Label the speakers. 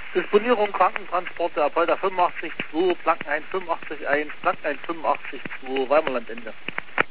Speaker 1: Disponierung Krankentransporte, Apolda 85 2, Blankenhain 85 1, Blankenhain 85 2, Weimerlandende.